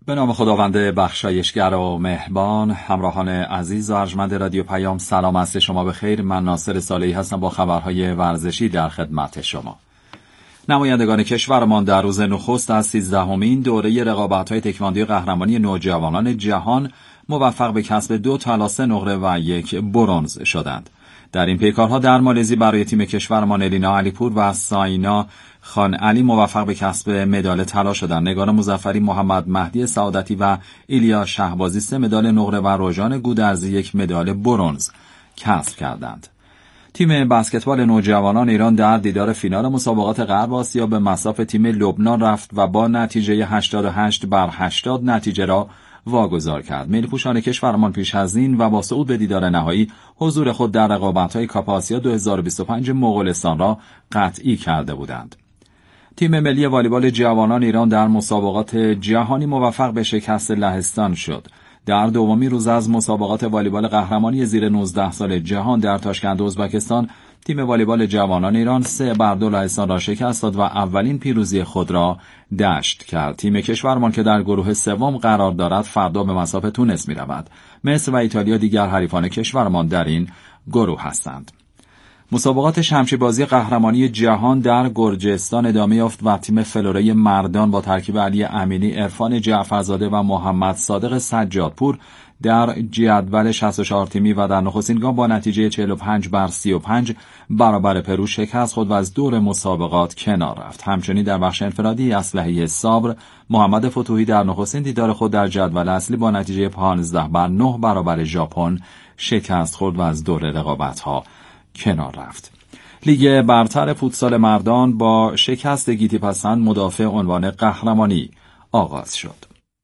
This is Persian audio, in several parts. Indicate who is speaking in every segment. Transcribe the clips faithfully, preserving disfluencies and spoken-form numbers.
Speaker 1: به نام خداوند بخشایشگر و مهربان. همراهان عزیز و ارجمند رادیو پیام، سلام عصر شما بخیر. من ناصر صالحی هستم با خبرهای ورزشی در خدمت شما. نمایندگان کشورمان در روز نخست از سیزدهمین دوره رقابت‌های تکواندو قهرمانی نوجوانان جهان موفق به کسب دو طلا، سه نقره و یک برنز شدند. در این پیکارها در مالزی برای تیم کشورمان الینا علیپور و ساینا خان علی موفق به کسب مدال طلا شدند. نگار مظفری، محمد مهدی سعادتی و ایلیا شهبازی سه مدال نقره و روژان گودرزی یک مدال برنز کسب کردند. تیم بسکتبال نوجوانان ایران در دیدار فینال مسابقات غرب آسیا به مصاف تیم لبنان رفت و با نتیجه هشتاد و هشت بر هشتاد نتیجه را واگذار کرد. ملی‌پوشان کشورمان پیش از این و با صعود به دیدار نهایی حضور خود در رقابت‌های کاپ آسیا دو هزار و بیست و پنج مغولستان را قطعی کرده بودند. تیم ملی والیبال جوانان ایران در مسابقات جهانی موفق به شکست لهستان شد. در دومین روز از مسابقات والیبال قهرمانی زیر نوزده سال جهان در تاشکند ازبکستان، تیم والیبال جوانان ایران سه بر دو لهستان را شکست داد و اولین پیروزی خود را دشت کرد. تیم کشورمان که در گروه سوم قرار دارد فردا به مصاف تونس می رود. مصر و ایتالیا دیگر حریفان کشورمان در این گروه هستند. مسابقات شمشیربازی قهرمانی جهان در گرجستان ادامه یافت و تیم فلوره مردان با ترکیب علی امینی، عرفان جعفرزاده و محمد صادق سجادپور در جدول شصت و چهار تیمی و در نخستین گام با نتیجه چهل و پنج بر سی و پنج برابر پرو شکست خود و از دور مسابقات کنار رفت. همچنین در بخش انفرادی اسلحه صبر، محمد فتوحی در نخستین دیدار خود در جدول اصلی با نتیجه پانزده بر نه برابر ژاپن شکست خورد و از دور رقابت‌ها کنار رفت. لیگ برتر فوتسال مردان با شکست گیتی پسند مدافع عنوان قهرمانی آغاز شد.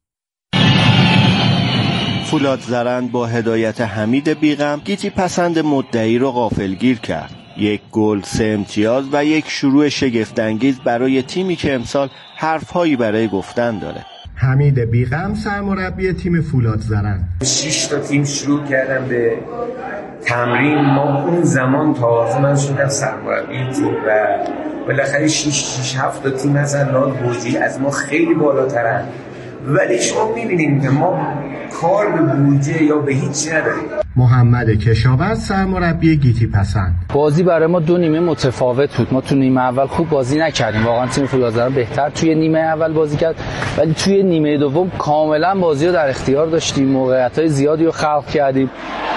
Speaker 2: فولاد زرند با هدایت حمید بیغم گیتی پسند مدعی رو غافلگیر کرد. یک گل، سه امتیاز و یک شروع شگفت‌انگیز برای تیمی که امسال حرف‌هایی برای گفتن داره.
Speaker 3: حمید بیغم سرمربی تیم فولاد زرند.
Speaker 4: شش تا تیم شروع کردن به تمرین. ما اون زمان تازه من شدم سرمربی تیم و بالاخره شش شش هفت تا تیم هستن لال بودجه از ما خیلی بالاترن، ولی شما می‌بینید که ما کار به بودجه یا به هیچ نداریم.
Speaker 3: محمد کشاورز سرمربی گیتی پسند.
Speaker 5: بازی برای ما دو نیمه متفاوت بود. ما تو نیمه اول خوب بازی نکردیم، واقعا تیم فولادزرند بهتر توی نیمه اول بازی کرد، ولی توی نیمه دوم کاملا بازی رو در اختیار داشتیم، موقعیت‌های زیادی رو خلق کردیم.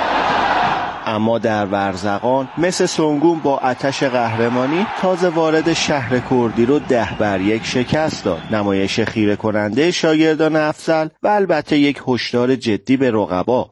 Speaker 2: اما در ورزقان مثل سنگون با آتش قهرمانی تازه وارد شهر کردی رو ده بر یک شکست داد. نمایش خیره کننده شاگردان افضل و البته یک هشدار جدی به رقبا.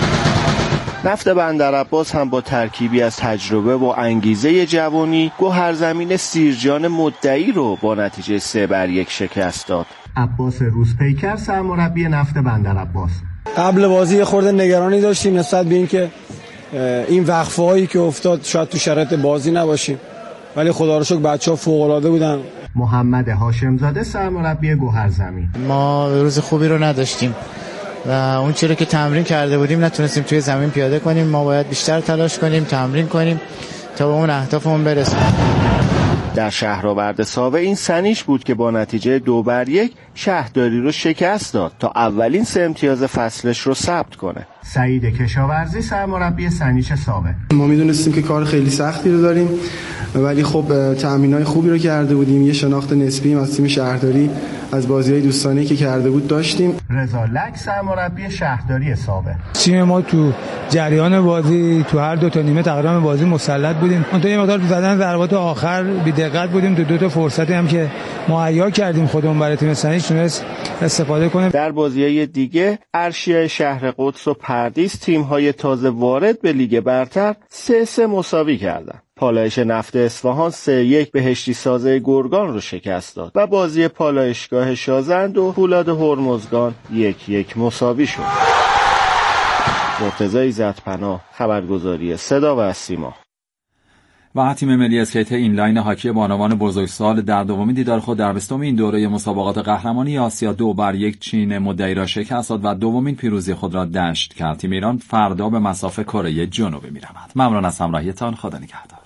Speaker 2: نفت بندرعباس هم با ترکیبی از تجربه و انگیزه جوانی گوهرزمین سیرجان مدعی رو با نتیجه سه بر یک شکست داد.
Speaker 3: عباس روزپیکر سرمربی نفت بندرعباس.
Speaker 6: قبل بازی خورده نگرانی داشتیم نسبت به اینکه این وقفه هایی که افتاد شاید تو شرایط بازی نباشیم، ولی خدا رو شکر بچه‌ها فوق العاده بودن.
Speaker 3: محمد هاشمزاده سرمربی گوهرزمین.
Speaker 7: ما روز خوبی رو نداشتیم و اون چیزی که تمرین کرده بودیم نتونستیم توی زمین پیاده کنیم. ما باید بیشتر تلاش کنیم، تمرین کنیم تا به اون اهدافمون برسیم.
Speaker 2: در شهرآورد ساوه این سنیش بود که با نتیجه دو بر یک شهرداری رو شکست داد تا اولین سه امتیاز فصلش رو ثبت کنه.
Speaker 3: سعید کشاورزی سرمربی سنیش ساوه.
Speaker 6: ما میدونستیم که کار خیلی سختی رو داریم، ولی خب تأمینای خوبی رو کرده بودیم. یه شناخت نسبی از تیم شهرداری از بازی‌های دوستانه‌ای که کرده بود داشتیم.
Speaker 3: رضا لک سرمربی شهرداری ساوه.
Speaker 8: تیم ما تو جریان بازی تو هر دو تا نیمه تقریبا بازی مسلط بودیم. اون تا یه مقدار تو زدن ضربات آخر بی‌دقت بودیم. تو دو تا فرصتی هم که مهیا کردیم خودمون برای تیم سنیش تونست استفاده کنیم.
Speaker 2: در بازی‌های دیگه ارشیا شهر قدس و پردیس تیم‌های تازه وارد به لیگ برتر سه سه مساوی کردند. پالایش نفت اصفهان سه یک بهشتی سازه گرگان رو شکست داد و بازی پالایشگاه شازند و فولاد هرمزگان یک یک مساوی شد. مرتضی عزت‌پناه، خبرگزاری صدا و سیما.
Speaker 1: و تیم ملی اسکیت اینلاین هاکی بانوان بزرگسال در دومین دیدار خود در بیستمین این دوره مسابقات قهرمانی آسیا دو بر یک چین مدعی را شکست داد و دومین پیروزی خود را دشت کرد. تیم ایران فردا به مصاف کره جنوبی می‌رود. ممنون از همراهیتان. خدا نگهدار.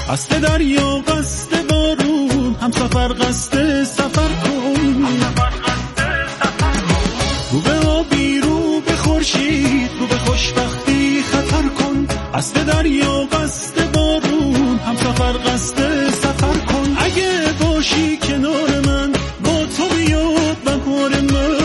Speaker 9: قصد دریا قصد بارون، هم سفر قصد سفر کن. رو به آبی رو به خورشید، رو به خوشبختی خطر کن. قصد دریا قصد بارون، هم سفر قصد سفر کن. اگه باشی کنار من، با تو بیاد بهار من.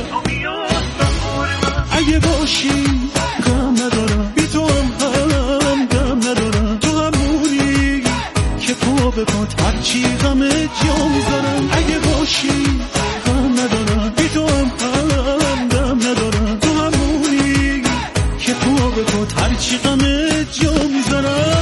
Speaker 9: اگه باشی غم ندارم، بی تو هم هم غم ندارم. تو همونی که پا به پات هرچی غم جا میذارم. اگه باشی غم ندارم، بی تو هم هم غم ندارم. تو همونی که پا به پات هرچی غم جا میذارم.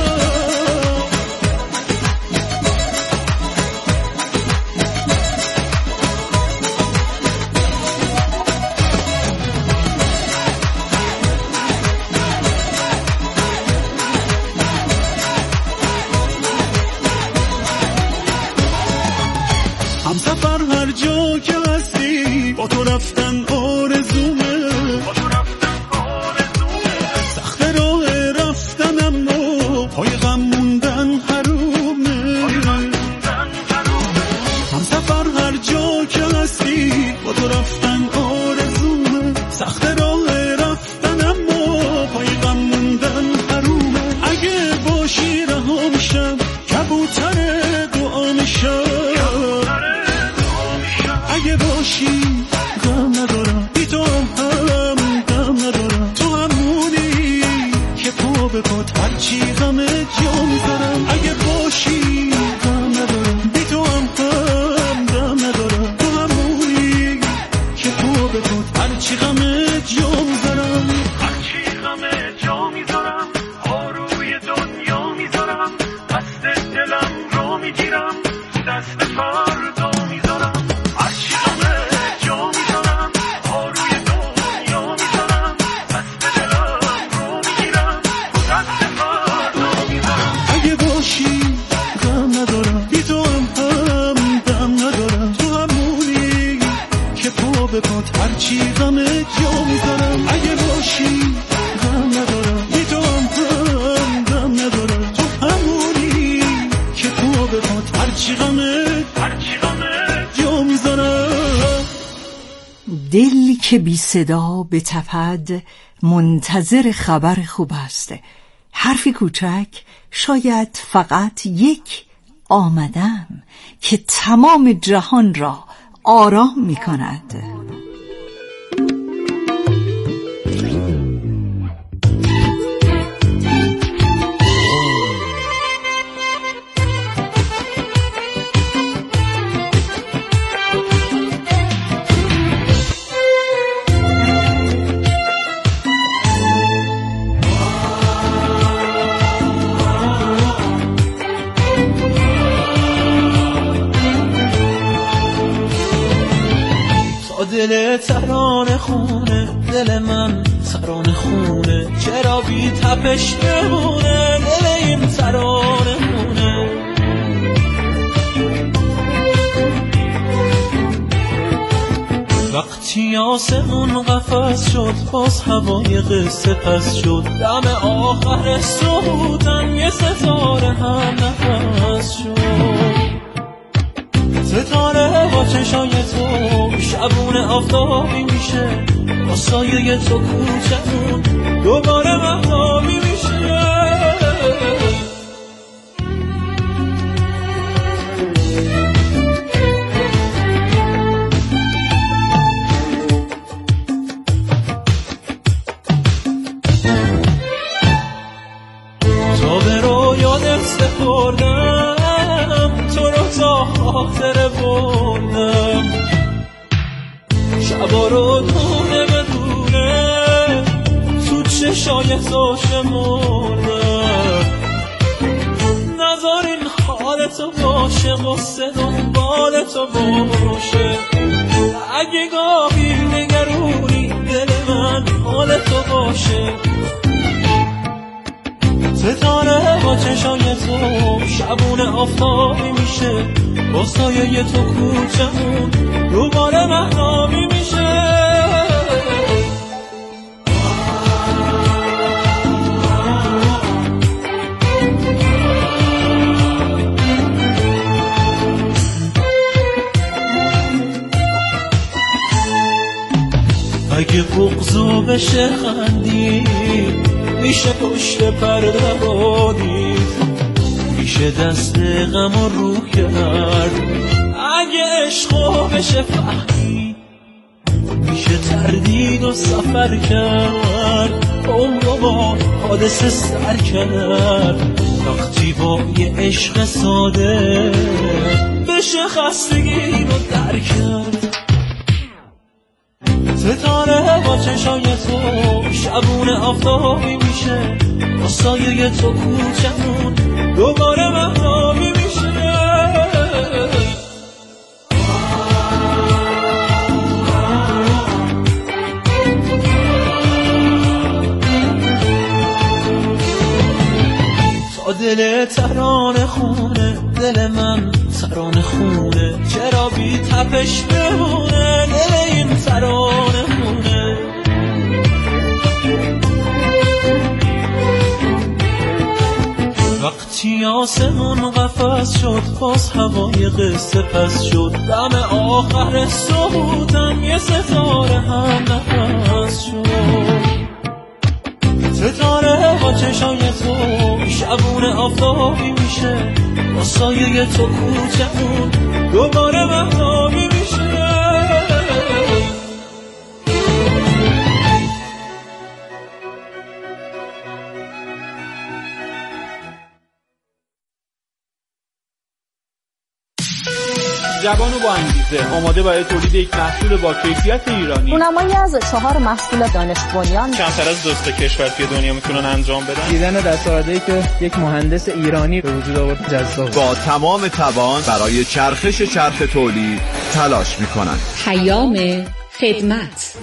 Speaker 9: همسفر هر جا که هستی، با تو رفتن آرزومه. سخت راه رفتن اما پای غم موندن حرومه. همسفر هر جا که هستی، با تو رفتن آرزومه. سخت راه رفتن اما پای غم موندن حرومه. اگه باشی رها میشم، کبوتر دعا میشم. اگه باشی غم ندارم، بی تو هم هم غم ندارم. تو همونی که پا به پات هرچی غم جا میذارم. اگه باشی غم ندارم، بی تو هم هم غم ندارم. تو همونی که پا به پات هرچی غم جا میذارم. هرچی غم جا میذارم، آروی دنیا میذارم. دست دلم رو میگیرم، دست فردا میذارم. هرچی غم جا میذارم. اگه باشی غم ندارم، بی تو هم هم غم ندارم. تو همونی که تو به پات هرچی غم هرچی غم جا میذارم.
Speaker 10: دل که بی صدا به تپد، منتظر خبر خوب است. حرفی کوچک، شاید فقط یک آمدم، که تمام جهان را آرام می کند.
Speaker 11: دل ترانه خونه، دل من ترانه خونه. چرا بی تپش بمونه دل این ترانه خونه؟ وقتی آسمون قفس شد، باز هوای قصه پس شد. دم آخر صعودم یه ستاره هم نفس شد. ستاره با چشای تو شبونه آفتابی میشه. با سایه تو کوچمون دوباره مهتابی میشه. تا به رویات سپردم، تو رو تا خاطر بردم. شبا رو دونه بدونه تو چشای تو شمردم. نذار این حالتو باشه، غصه دنبال تو باشه. اگه گاهی نگرونی دل من حالتو باشه. ستاره با چشای تو شبونه آفتابی میشه. با سایه تو کوچمون دوباره مهتابی میشه. بغضو بشه خندید، میشه پشت پرده بادید، میشه دست غم رو کرد اگه عشقو بشه فهمید، میشه تردید و سفر کرد، عمرو با حادثه سر کرد، وقتی با یه عشق ساده بشه خستگی رو در کرد. ستاره با چشای تو شبونه آفتابی میشه، با سایه تو کوچمون دوباره مهتابی میشه. تا دل ترانه خونه، دل من ترانه خونه، چرا بی تپش بمونه دل این ترانه خونه. وقتی آسمون قفس شد باز هوای قصه پس شد، دم آخر صبحم یه ستاره هم نفس شد. ستاره با چشای تو شبونه آفتابی میشه، با سایه تو کوچمون دوباره مهتابی میشه.
Speaker 12: جوان و با انگیزه، آماده برای تولید یک محصول با کیفیت ایرانی.
Speaker 13: رونمایی از چهار محصول دانش بنیان
Speaker 12: کمتر از دوست کشور توی دنیا میتونن انجام بدن.
Speaker 14: دیدن دستاوردهایی که یک مهندس ایرانی به وجود آورد جذاب.
Speaker 15: با تمام توان برای چرخش چرخ تولید تلاش میکنن.
Speaker 16: پیام خدمت.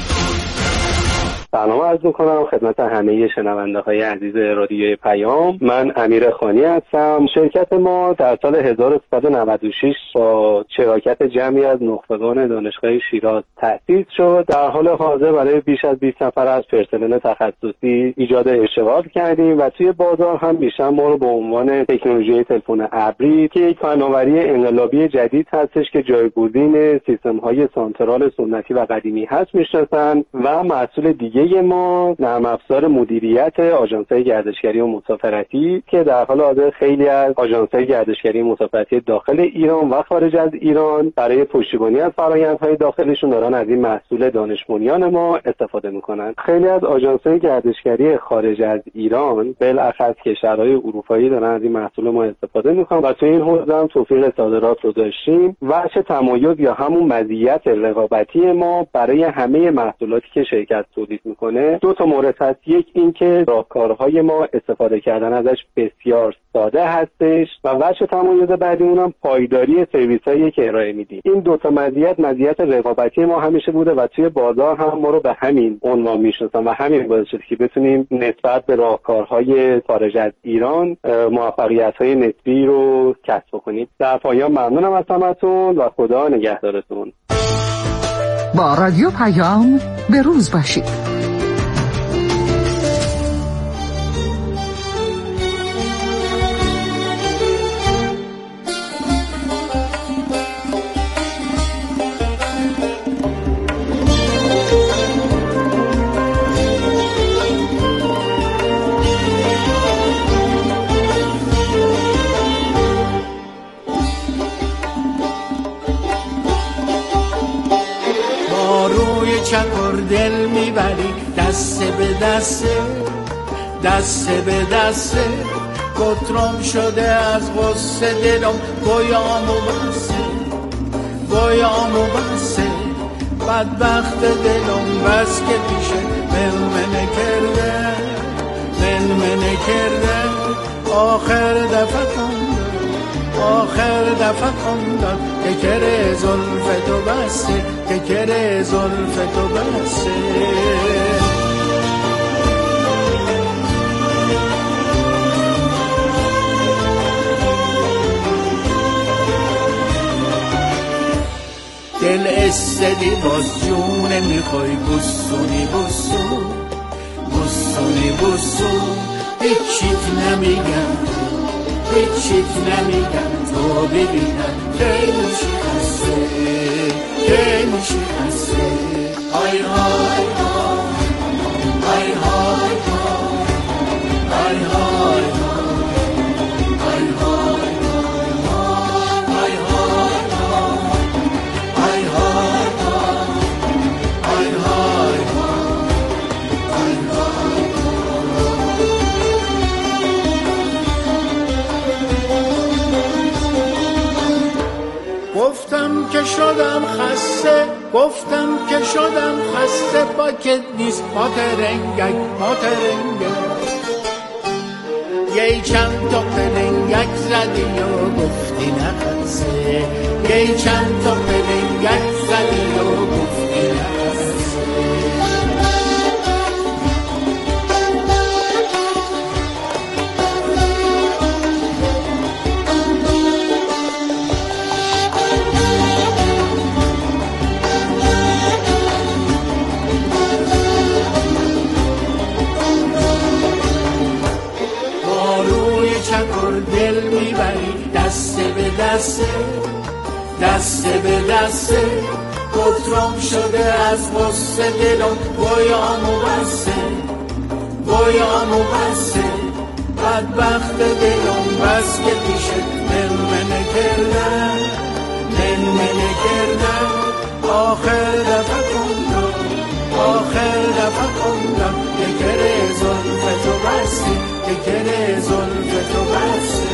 Speaker 17: سلام عرض میکنم خدمت همه شنونده های عزیز رادیوی پیام. من امیر خانی هستم. شرکت ما در سال هزار و سیصد و نود و شش با شراکت جمعی از نخبگان دانشگاه شیراز تأسیس شد. در حال حاضر برای بیش از بیست نفر از پرسنل تخصصی ایجاد اشتغال کردیم و توی بازار هم بیشتر ما رو به عنوان تکنولوژی تلفن ابری که یک فناوری انقلابی جدید هستش که جایگزین سیستم های سانترال سنتی و قدیمی هست میشناسن و محصول دیگه ما نرم افزار مدیریت آژانس‌های گردشگری و مسافرتی که در حال حاضر خیلی از آژانس‌های گردشگری و مسافرتی داخل ایران و خارج از ایران برای پشتیبانی از فرآیندهای داخلشون دارن از این محصول دانش بنیان ما استفاده میکنن. خیلی از آژانس‌های گردشگری خارج از ایران بالاخص کشورهای اروپایی دارن از این محصول ما استفاده میکنن و تو این حوزه هم توفیق صادرات رو داشتیم و چه تمایز یا همون مزیت رقابتی ما برای همه محصولاتی که شرکت تولید میکنه دو تا مورد هست. یک این که راهکارهای ما استفاده کردن ازش بسیار ساده هستش و وجه تمایز بعدی اونم پایداری سرویسایی که ارائه میدیم. این دو تا مزیت مزیت رقابتی ما همیشه بوده و توی بازار هم ما رو به همین عنوان میشناسن و همین باعث شده که بتونیم نسبت به راهکارهای خارج از ایران موفقیت‌های نسبی رو کسب کنیم. در پایان ممنونم از همتون و خدا نگهدارتون.
Speaker 10: با رادیو پیام به روز باشید.
Speaker 9: چکر دل میبری دسته به دسته دسته به دسته کترم شده از غصه دلم گویامو بسته گویامو بسته بدبخت دلم بس که پیشه ملمنه کرده ملمنه کرده آخر دفعه کنده آخر دفعه کنده که کره زلف تو بسته که کره زلف تو بسته. دل استدی باز جونه میخوای بسونی بسون بسونی بسون هیچیت نمیگم هیچیت نمیگم تو ببینم که میشی خسته که میشی خسته آی های های های های های های
Speaker 18: گفتم که شدم خسته گفتم که شدم خسته با که نیست ما ترنگک ما ترنگک یه چند تا پلنگک زدی و گفتی نخسته یه چند تا پلنگک زدی و گفتی نخسته دل میبری دسته به دسته دسته به دسته قطرم شده از غصه دلم بایامو بسته بایامو بسته بدبخت دلم بس که پیشه منمنه کردن منمنه کردن آخر دفعه کندم آخر دفعه کندم یکره زلف تو بستی یکره زلف تو بستی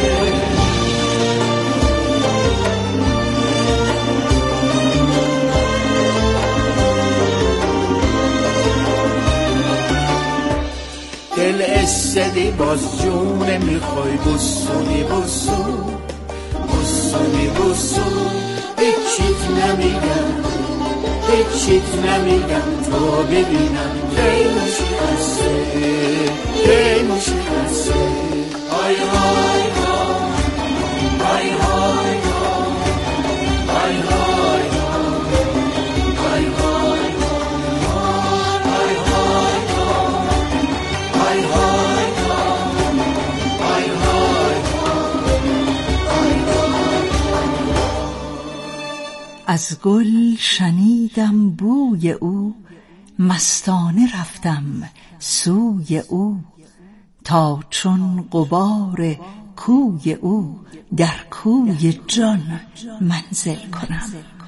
Speaker 18: دل استدی باز جونه میخوای بسونی بسون بسونی بسون هیچیت نمیگم هیچیت نمیگم تو ببینم کی میشی خسته کی میشی خسته های های های های های های های های
Speaker 10: از گل شنیدم بوی او مستانه رفتم سوی او تا چون غبار کوی او در کوی جان منزل کنم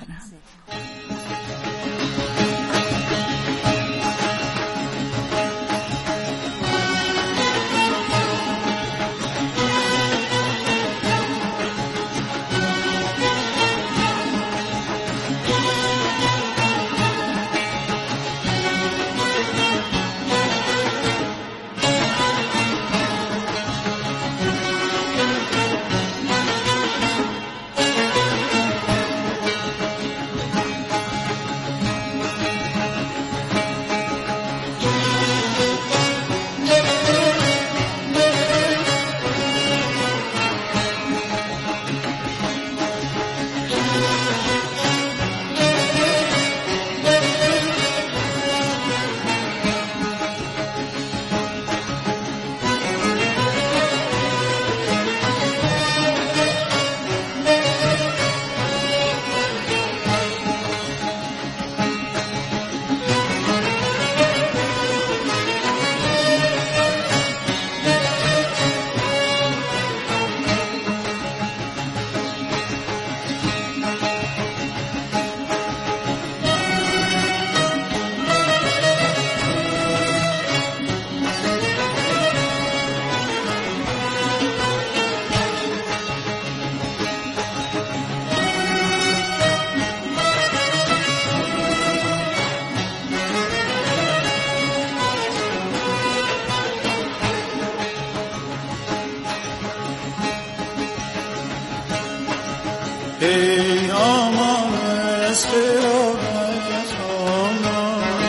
Speaker 9: ای آمان از قرابت آمان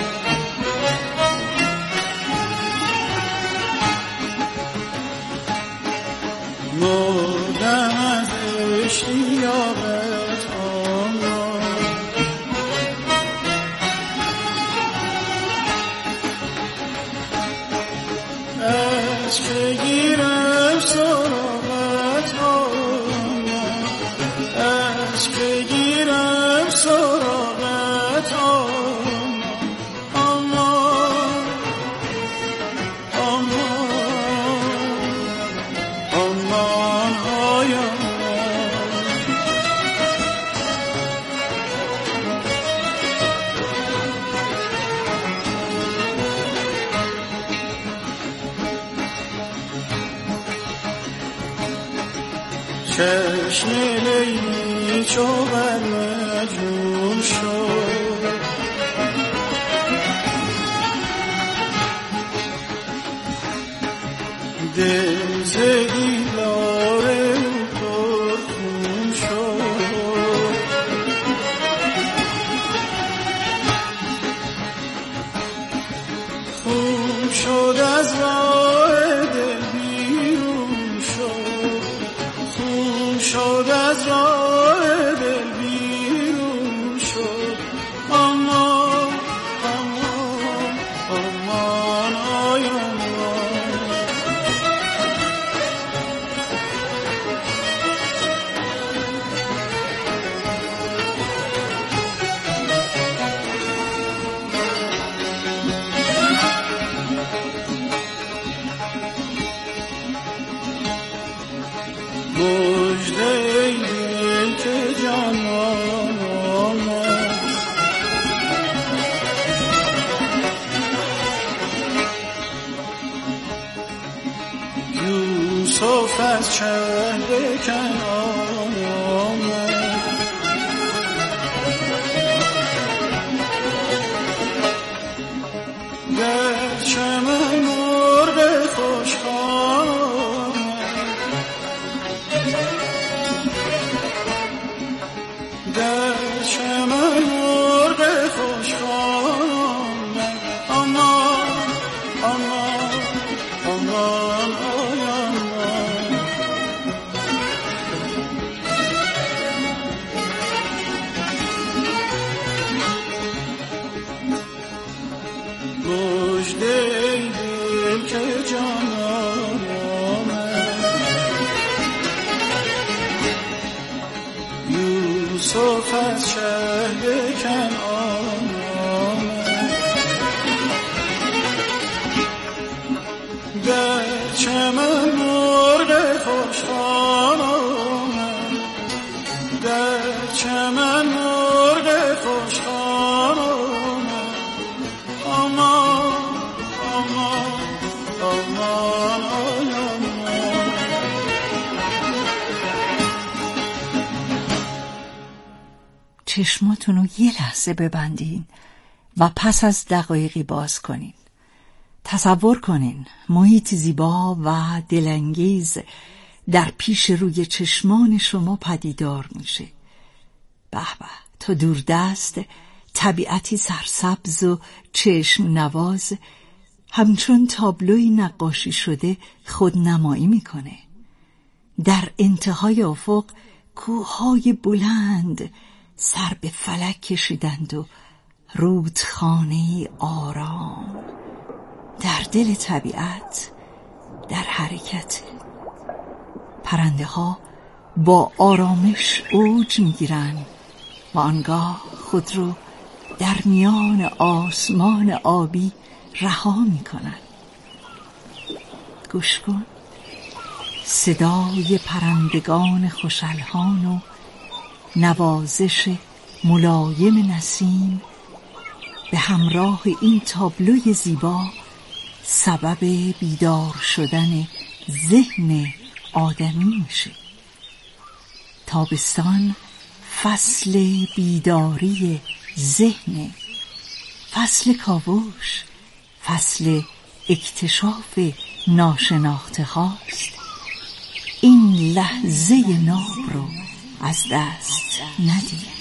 Speaker 9: مردم از اشتیاقت آمان از بگیرم سراغت آمان از بگیرم سراغت آمان
Speaker 18: چشم لیلی چو بر مجنون شد دل ز دیدار پرخون شد خون شد از راه دل بیرون شد خون شد از راه دل بیرون شد اما اما امان آی امان مژده ای دل که جانان آمد یوسف از شهر کنعان آمد در چمن مرغ خوشخوان در چمن مرغ خوشخوان آمد امان امان امان آی امان مژده ای دل که جانان آمد یوسف از شهر کنعان آمد در چمن مرغ خوشخوان آمد در چمن مرغ خوشخوان آمد امان امان امان آی امان
Speaker 19: چشماتون رو یه لحظه ببندین و پس از دقایقی باز کنین. تصور کنین محیط زیبا و دلانگیز در پیش روی چشمان شما پدیدار میشه. به به، تا دوردست طبیعتی سرسبز و چشم نواز همچون تابلوی نقاشی شده خودنمایی میکنه. در انتهای افق کوههای بلند سر به فلک کشیدند و رودخانه آرام در دل طبیعت در حرکت. پرنده ها با آرامش اوج میگیرن و آنگاه خود رو در میان آسمان آبی رها میکنن. گوش کن، صدای پرندگان خوش‌الحان و نوازش ملایم نسیم به همراه این تابلوی زیبا سبب بیدار شدن ذهن آدمی میشه. تابستان فصل بیداری ذهن، فصل کاوش، فصل اکتشاف ناشناخته هاست. این لحظه ناب رو از دست ندید.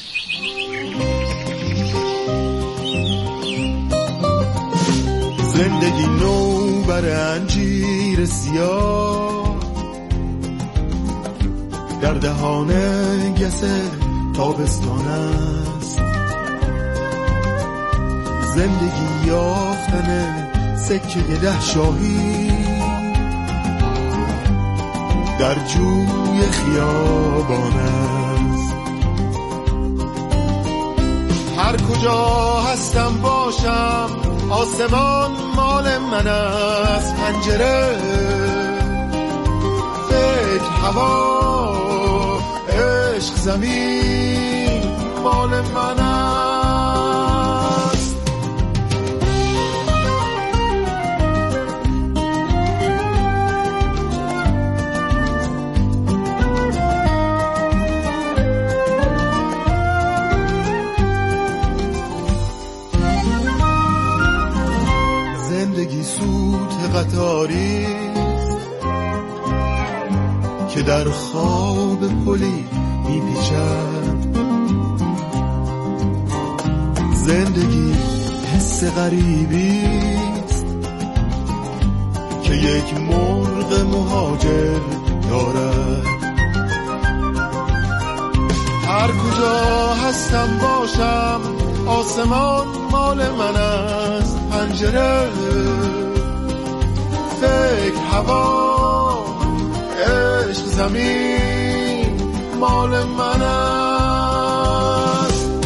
Speaker 9: زندگی نو بر انجیر سیاه در دهان گسه تابستان است. زندگی یافتن سکه ده شاهی در جوی خیابان است. هر کجا هستم باشم آسمان مال من است. پنجره، فکر، هوا، عشق، زمین مال من است. که در خواب پلی میپیچد. زندگی حس غریبیست که یک مرغ مهاجر دارد. هر کجا هستم باشم آسمان مال من است، پنجره فکر هوا عشق زمین مال من است.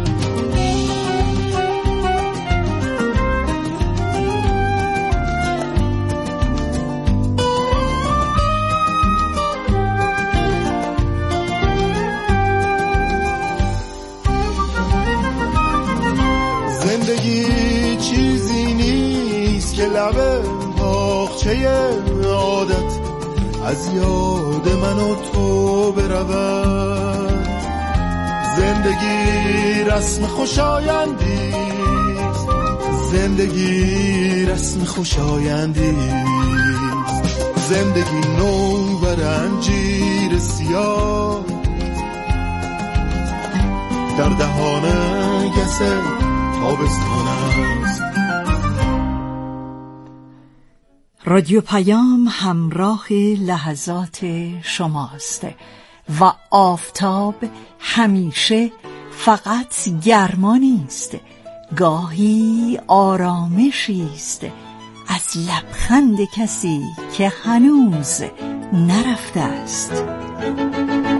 Speaker 9: زندگی چیزی نیست که لبه باغچه عادت از یاد من و تو برود. زندگی رسم خوشایندیست، زندگی رسم خوشایندیست. زندگی نو بر انجیر سیاه در دهان گسه تابستان است.
Speaker 19: رادیو پیام همراه لحظات شماست و آفتاب همیشه فقط گرما نیست، گاهی آرامشی است از لبخند کسی که هنوز نرفته است.